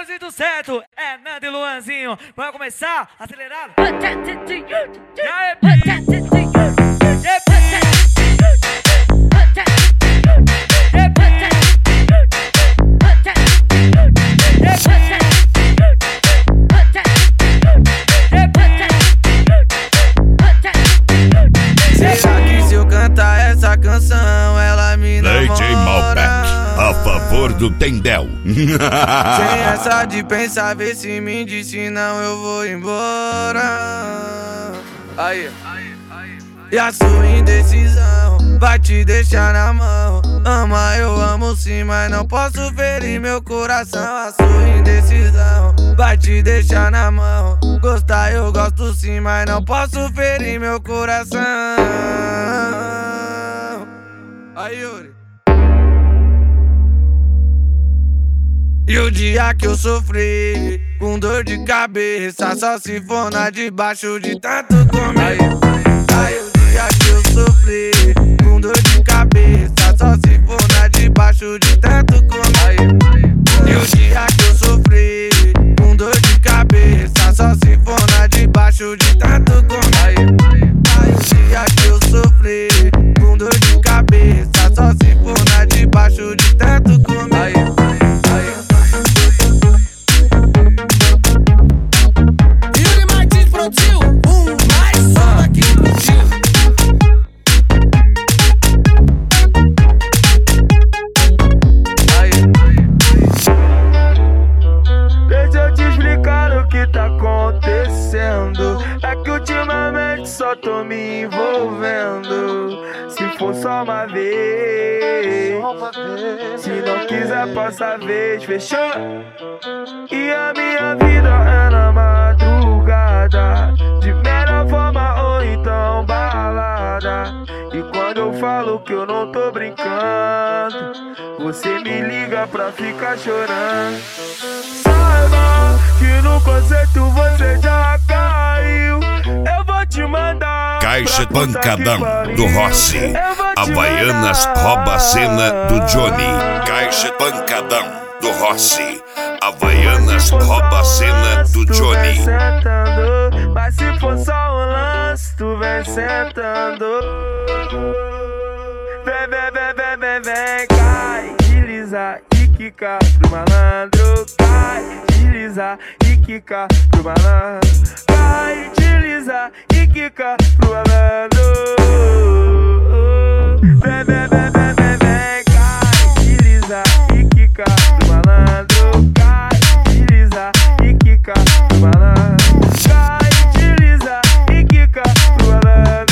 trânsito certo, é Nando e Luanzinho. Vai começar, acelerado. E aí, será que se eu cantar essa canção ela me namora? DJ Malbec, a favor do Tendel. Sem essa de pensar, vê se me diz, senão eu vou embora. Aí. E a sua indecisão vai te deixar na mão. Ama, eu amo sim, mas não posso ferir meu coração. A sua indecisão vai te deixar na mão. Gostar eu gosto sim, mas não posso ferir meu coração. Aí, Yuri. E o dia que eu sofri com dor de cabeça, só se for na debaixo de tanto comer. Aí o dia que eu sofri com dor de cabeça, só se for na debaixo de tanto comer. E o dia que eu sofri com dor de cabeça, só se for na debaixo de tanto comer. Aí o dia que eu sofri com dor de cabeça, só se for na debaixo de tanto comer. É que ultimamente só tô me envolvendo. Se for só uma vez, se não quiser passa vez, fechou? E a minha vida é na madrugada, de melhor forma ou então balada. E quando eu falo que eu não tô brincando, você me liga pra ficar chorando. Saiba que no conceito você já caiu. Eu vou te mandar Caixa Pancadão do Rossi. Havaianas rouba a cena do Johnny. Caixa Pancadão do Rossi. Havaianas rouba a cena do Johnny. Sentando, mas se for só um lance, tu vem sentando. Vem, cai, desliza e quica pro malandro. Cai, desliza e quica pro malandro. Cai, desliza e quica pro malandro. Vem, cai, desliza e quica pro malandro. Cai, desliza e quica pro malandro. Cai, desliza e quica pro malandro.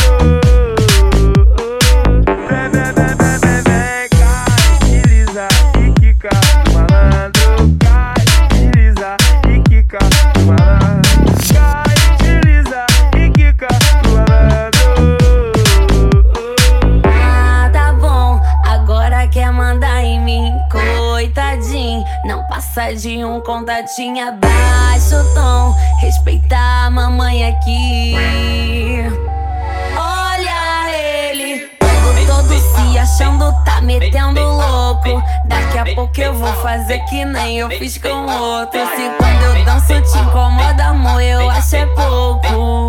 Não passa de um contatinho abaixo o tom. Respeitar a mamãe aqui. Olha ele, todo se achando, tá metendo louco. Daqui a pouco eu vou fazer que nem eu fiz com outro. Se quando eu danço te incomoda, amor, eu acho é pouco.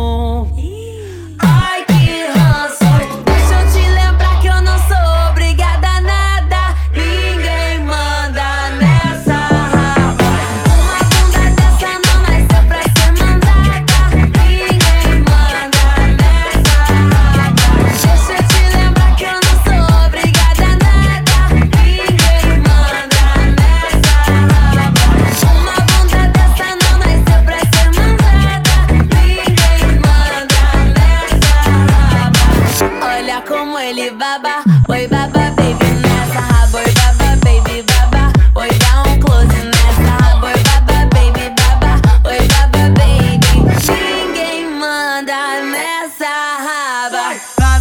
Ai, que ranço. Deixa eu te lembrar que eu não sou obrigada a nada. Ninguém manda nessa raba. Uma bunda dessa não nasceu pra ser mandada. Ninguém manda nessa raba. Deixa eu te lembrar que eu não sou obrigada a nada. Ninguém manda nessa raba. Uma bunda dessa não nasceu pra ser mandada. Ninguém manda nessa raba. Olha como ele baba. Oi, baba, baby, nessa raba. Oi, baba, baby, baba. Oi, dá um close nessa raba. Oi, baba, baby, baba. Oi, baba, baby. Ninguém manda nessa raba.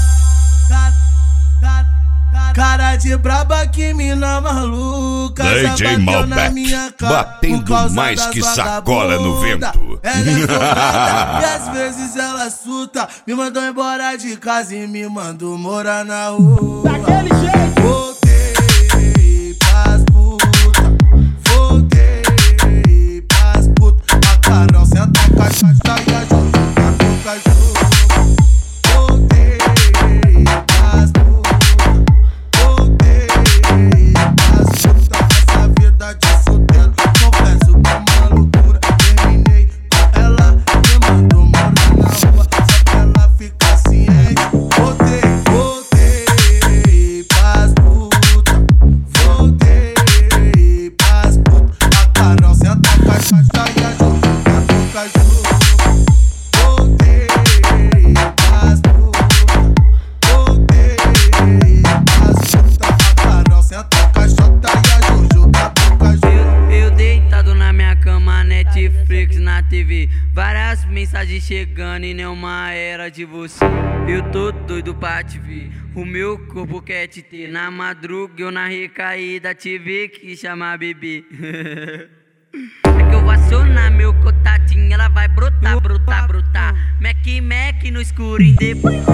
Cara de braba, que mina maluca. DJ Malbec, batendo mais que sacola no vento. Ela é folgada e às vezes ela suta. Me mandou embora de casa e me mandou morar na rua. Daquele jeito. Voltei pras puta, voltei e a Jojo Capuca. Eu deitado na minha cama, Netflix na TV, várias mensagens chegando e nenhuma era de você. Eu tô doido pra te ver, o meu corpo quer te ter. Na madruga eu na recaída tive que chamar bebê. É que eu vou acionar meu contatinho, ela vai brotar, brotar, brotar. Mac no escurinho depois. É que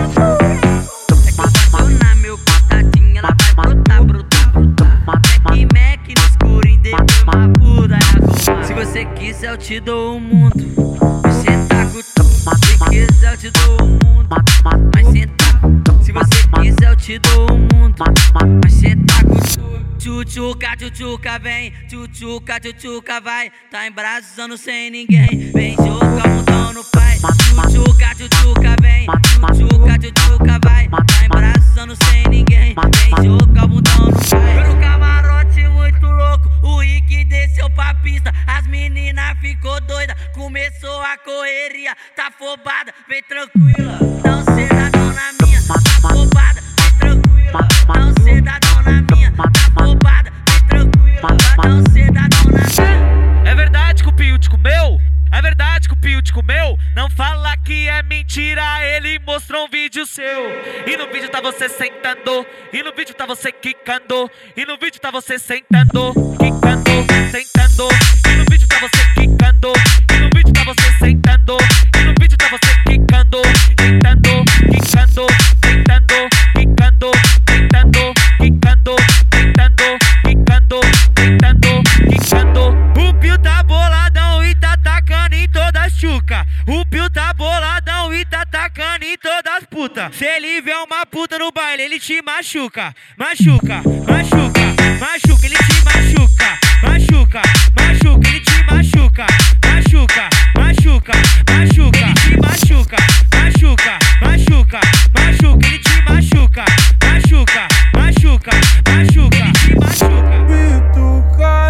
eu vou acionar meu contatinho, ela vai brotar, brotar, brotar. Mac no escurinho depois uma puta. Se você quiser eu te dou o mundo, você tá com tudo. Se quiser eu te dou o mundo, mas cê tá. Se você quiser eu te dou o mundo, mas cê tá com tudo. Tchutchuca, vem, tchutchuca, vai. Tá embraçando sem ninguém, vem jogar o mundão no pai. Tchutchuca, vem, tchutchuca, vai. Tá embraçando sem ninguém, vem jogar o mundão no pai. Foi no camarote muito louco, o Rick desceu pra pista. As meninas ficou doida, começou a correria. Tá afobada, vem tranquila, não cê dá dona minha. Tá afobada, vem tranquila, não cê dá dona minha. Tá afobada, vem tranquila, não cê dá dona minha. É verdade que o Pio te comeu? É verdade que o Pio te comeu? Não fala que é mentira, ele mostrou um vídeo seu. E no vídeo tá você sentando, e no vídeo tá você quicando, e no vídeo tá você sentando, quicando, sentando. E no vídeo tá você quicando, e no vídeo tá você sentando, e no vídeo tá você quicando, sentando, quicando, sentando, quicando, sentando, quicando, sentando, quicando, sentando, quicando. O Pio tá boladão e tá tacando em todas as chuca. O Pio tá boladão e tá tacando em todas as puta. Se ele vê uma puta no baile, ele te machuca. Machuca, machuca, machuca, ele te machuca. Machuca, machuca, ele te machuca. Machuca, machuca, machuca, ele te machuca. Machuca, machuca, machuca, ele te machuca. Machuca, machuca, machuca, ele te machuca. Pito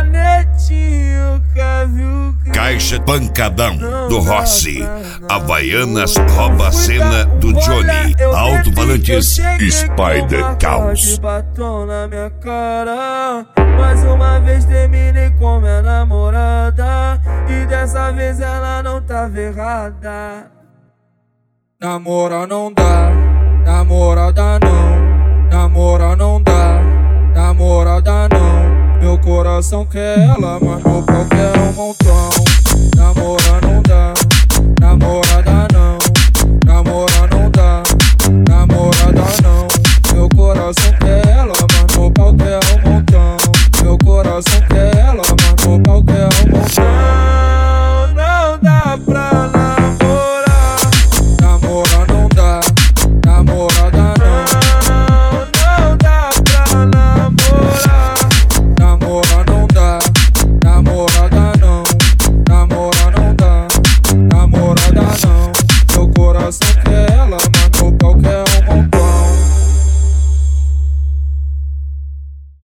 canetinho, quer viu? Caixa Pancadão do Rossi, Havaianas rouba a cena do Johnny, alto-falantes Spider Caos. Batom na minha cara, mais uma vez terminei com minha namorada, e dessa vez ela não tava errada. Namora não dá, namorada não, namora não dá, namorada não. Meu coração quer ela, mas meu pau quer um montão. Namora não